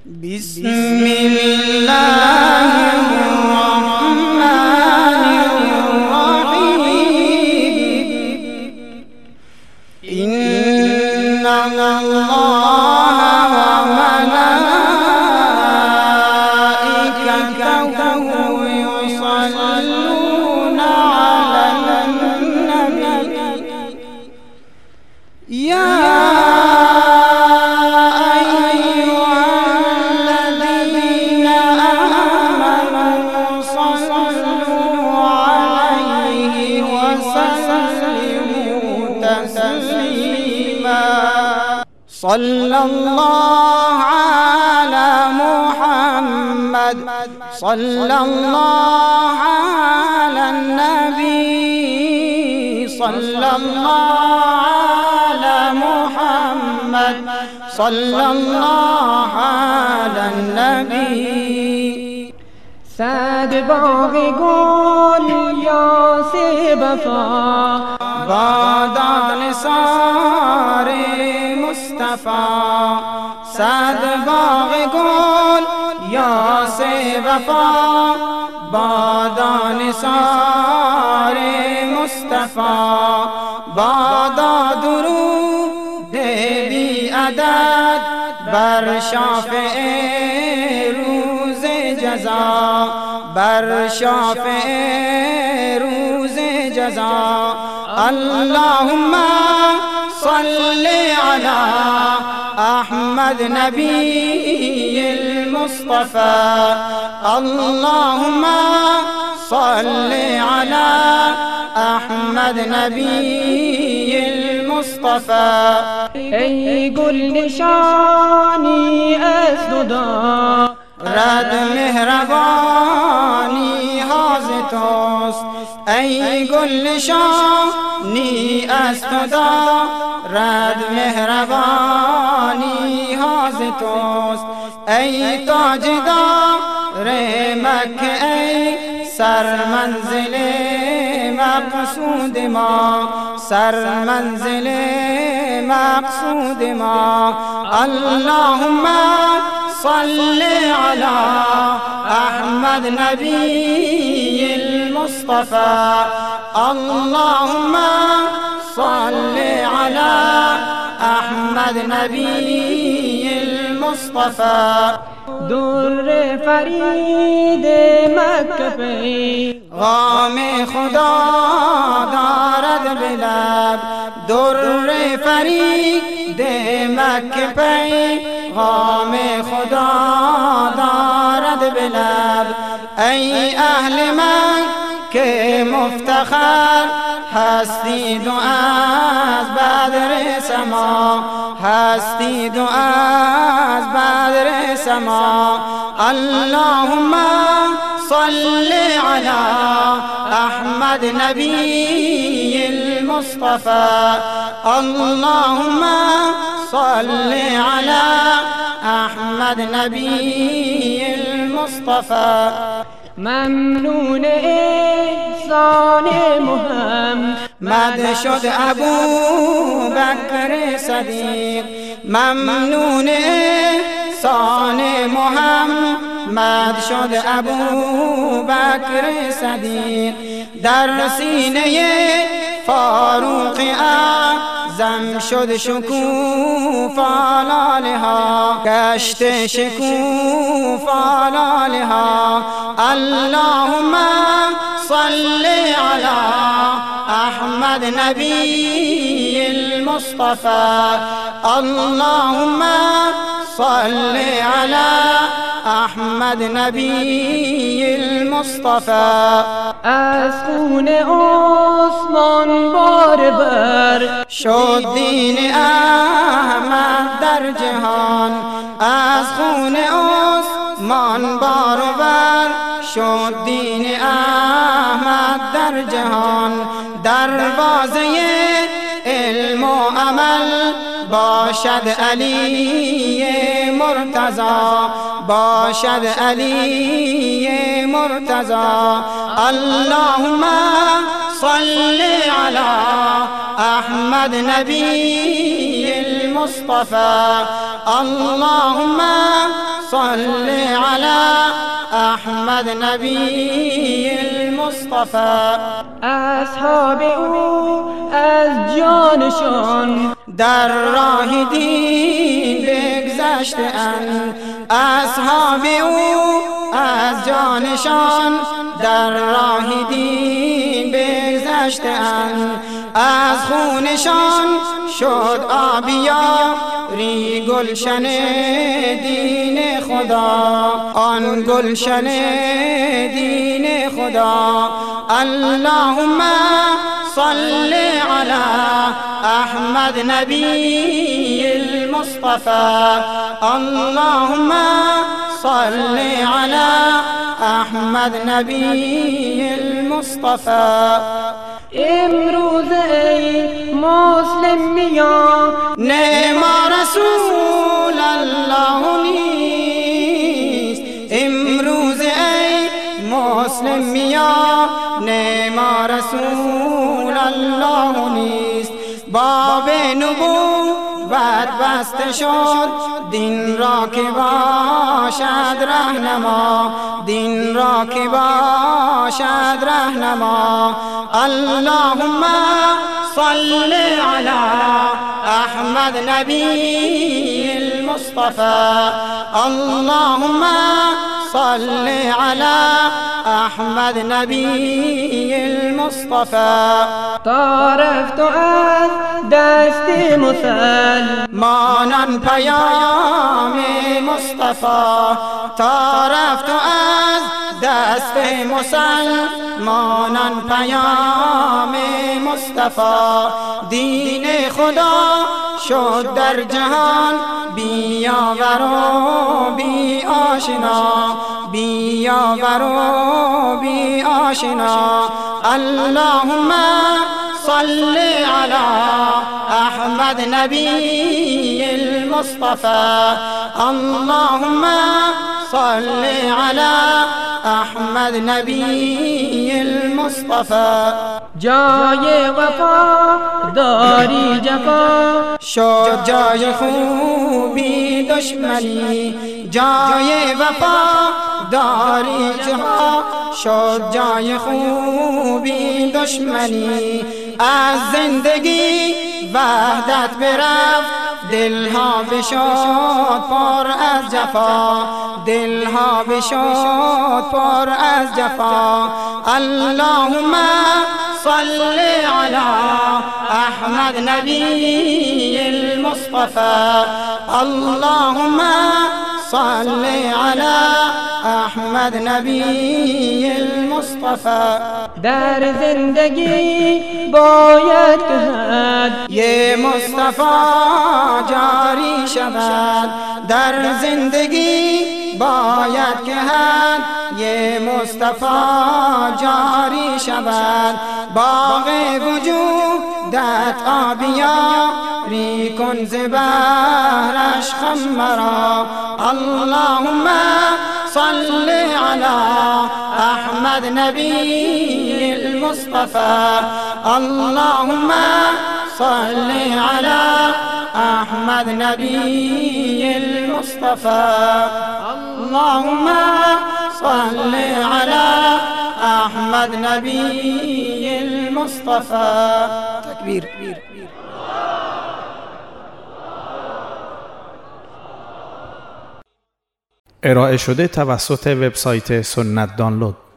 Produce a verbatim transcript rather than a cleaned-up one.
بسم الله الرحمن الرحيم إن الله وملائكته يصلون على النبي يا صلى الله على محمد صلى الله على النبي صلى الله على محمد صلى الله على النبي صد باغ گل یاس وفا بادان سار مصطفى صد باغ گل یاس وفا بادان سار مصطفى بادا درود بی عدد بر شافع روز جزا بر شافع روز جزا اللهم صل على أحمد نبي المصطفى اللهم صل على أحمد نبي المصطفى ای گل نشانی از خدا رد مهربانی حاز توست ای گل نشانی از خدا رد مهربانی حاز توست ای تاجدار مکه ای سر منزل مقصود ما سر منزل مقصود ما اللهم صل على أحمد نبي المصطفى اللهم صل على أحمد نبي المصطفى در فرید مکه غام خدا دارد بلب در فرید مکه غام خدا دارد بلب ای اهل مکه مفتخر هستید و از بدر سما هستید و از بدر سما اللهم صل على أحمد نبي المصطفى اللهم صل على أحمد نبي المصطفى ممنون احسان محمد شد ابو بکر صدیق ممنون احسان محمد شد ابو بکر صدیق در سینه فاروق اعظم شد شکوفا لالها گشت شکوفا لالها اللهم صل على أحمد نبي المصطفى اللهم صل على أحمد نبي المصطفى از خون عثمان بار بر شد دین احمد در جهان از خون عثمان بار بر شد دین احمد در جهان دروازه علم و عمل باشد علی مرتضی باشد علی مرتضی اللهم صل على أحمد نبي المصطفى اللهم صل على احمد نبی المصطفى. اصحاب او از جانشان در راه دین بگذشتند، اصحاب او از جانشان در راه دین بگذشتند. از خونشان شد آبیاری گلشن دین خدا، آن گلشن دین خدا. اللهم صل على احمد نبی المصطفى. اللهم صل على احمد نبی المصطفى. امروز ای مسلم میان نعم رسول الله نیست. امروز ای مسلم میان نعم رسول الله نیست. باب نبوت بسته شد، دین را که باشد رهنما، دین را که باشد رهنما. اللهم صل على احمد نبی المصطفى. اللهم صل على احمد نبی المصطفى. تا رفت و از دست مسلمانان پیام مصطفی، تا رفت و از دست مسلمانان پیام مصطفی. دین خدا شد در جهان بیاور و بی آشنا، بیاور و بی آشنا. اللهم صل على احمد نبی المصطفى. اللهم صل على احمد نبی المصطفى. جای وفا داری جفا شد جای خوبی دشمنی، جای وفا داری جفا شد جای خوبی دشمنی. از زندگی وحدت برفت، دلها بشد پر از جفا، دلها بشد پر از جفا. اللهم صل على احمد نبی المصطفى. اللهم صل على احمد نبی المصطفى. در زندگی باید که یه مصطفی جاری شود، در زندگی باید که حد یه مصطفی جاری شود. باغ وجودت آبیاری کن ز بحرش خم مرا. اللهم صل على احمد نبی المصطفى. اللهم صل على احمد نبی المصطفى. اللهم صل على احمد نبی المصطفى. تکبیر. ارائه شده توسط وبسایت سنت دانلود.